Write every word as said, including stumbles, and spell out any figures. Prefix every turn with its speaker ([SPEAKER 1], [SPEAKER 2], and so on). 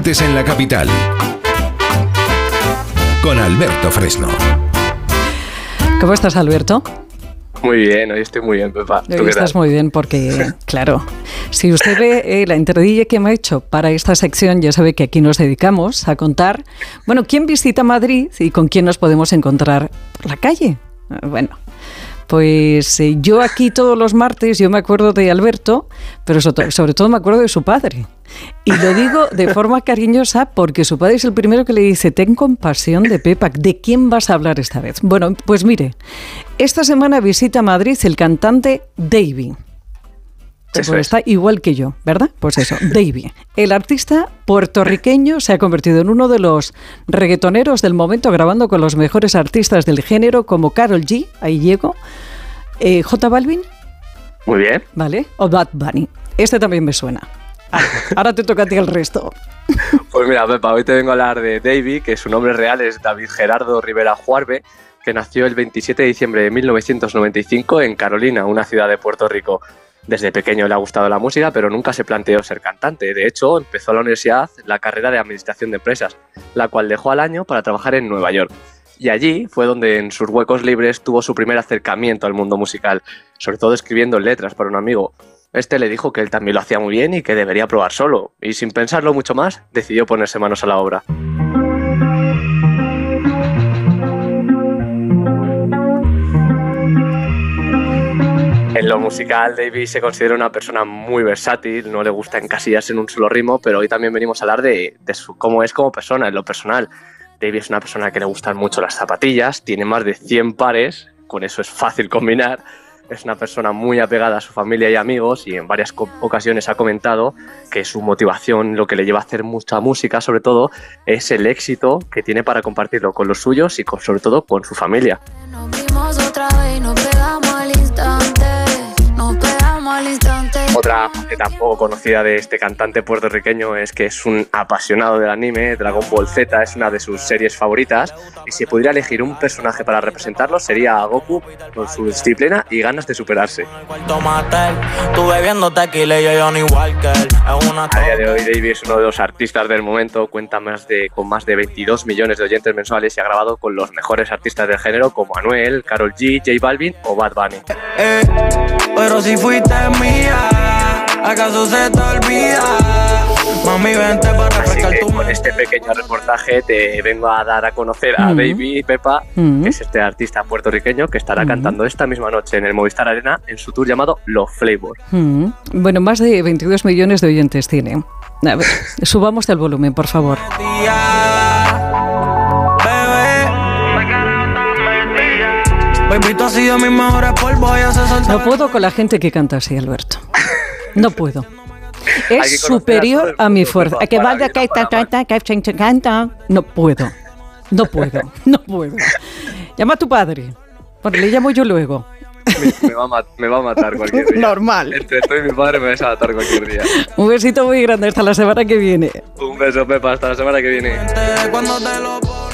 [SPEAKER 1] cantantes en la capital. Con Alberto Fresno.
[SPEAKER 2] ¿Cómo estás, Alberto?
[SPEAKER 3] Muy bien, hoy estoy muy bien, Pepa.
[SPEAKER 2] Hoy estás muy bien porque, claro, si usted ve eh, la entradilla que me ha hecho para esta sección, ya sabe que aquí nos dedicamos a contar, bueno, quién visita Madrid y con quién nos podemos encontrar por la calle. Bueno, pues eh, yo aquí todos los martes, yo me acuerdo de Alberto, pero sobre, sobre todo me acuerdo de su padre. Y lo digo de forma cariñosa porque su padre es el primero que le dice: ten compasión de Pepa, ¿de quién vas a hablar esta vez? Bueno, pues mire, esta semana visita Madrid el cantante Davey. Pues está igual que yo, ¿verdad? Pues eso, Davey. El artista puertorriqueño se ha convertido en uno de los reggaetoneros del momento, grabando con los mejores artistas del género como Karol G, ahí llego, eh, J Balvin.
[SPEAKER 3] Muy bien.
[SPEAKER 2] Vale, o Bad Bunny. Este también me suena. Ahora te toca a ti el resto.
[SPEAKER 3] Pues mira, Pepa, hoy te vengo a hablar de Davey, que su nombre real es David Gerardo Rivera Juarbe, que nació el veintisiete de diciembre de mil novecientos noventa y cinco en Carolina, una ciudad de Puerto Rico. Desde pequeño le ha gustado la música, pero nunca se planteó ser cantante. De hecho, empezó a la universidad la carrera de Administración de Empresas, la cual dejó al año para trabajar en Nueva York. Y allí fue donde en sus huecos libres tuvo su primer acercamiento al mundo musical, sobre todo escribiendo letras para un amigo. Este le dijo que él también lo hacía muy bien y que debería probar solo, y sin pensarlo mucho más, decidió ponerse manos a la obra. En lo musical, Davey se considera una persona muy versátil, no le gusta encasillarse en un solo ritmo, pero hoy también venimos a hablar de, de su, cómo es como persona, en lo personal. Davey es una persona que le gustan mucho las zapatillas, tiene más de cien pares, con eso es fácil combinar. Es una persona muy apegada a su familia y amigos y en varias co- ocasiones ha comentado que su motivación, lo que le lleva a hacer mucha música sobre todo, es el éxito que tiene para compartirlo con los suyos y con, sobre todo con su familia.
[SPEAKER 4] Nos vimos otra vez y nos pegamos al instante, nos pegamos al instante.
[SPEAKER 3] Otra faceta poco conocida de este cantante puertorriqueño es que es un apasionado del anime. Dragon Ball Z es una de sus series favoritas y si pudiera elegir un personaje para representarlo sería a Goku, con su disciplina y ganas de superarse. A día de hoy Davey es uno de los artistas del momento, cuenta más de, con más de veintidós millones de oyentes mensuales y ha grabado con los mejores artistas del género como Anuel, Karol G, J Balvin o Bad Bunny.
[SPEAKER 5] Eh, pero si fuiste mía, ¿acaso se te olvida? Mami, vente para refrescar tu mente.
[SPEAKER 3] Con este pequeño reportaje te vengo a dar a conocer a uh-huh. Davey Pepa, uh-huh. que es este artista puertorriqueño que estará uh-huh. cantando esta misma noche en el Movistar Arena en su tour llamado Los Flavor.
[SPEAKER 2] Uh-huh. Bueno, más de veintidós millones de oyentes tiene. A ver, subamos el volumen, por favor. No puedo con la gente que canta así, Alberto. No puedo. Es superior a mi fuerza. A que vaya que canta, que canta. No puedo. No puedo. No puedo. Llama a tu padre. Bueno, le llamo yo luego.
[SPEAKER 3] Me, me, va, a mat- me va a matar cualquier día.
[SPEAKER 2] Normal.
[SPEAKER 3] Entre tú y mi padre me vas a matar cualquier día.
[SPEAKER 2] Un besito muy grande. Hasta la semana que viene.
[SPEAKER 3] Un beso, Pepa. Hasta la semana que viene.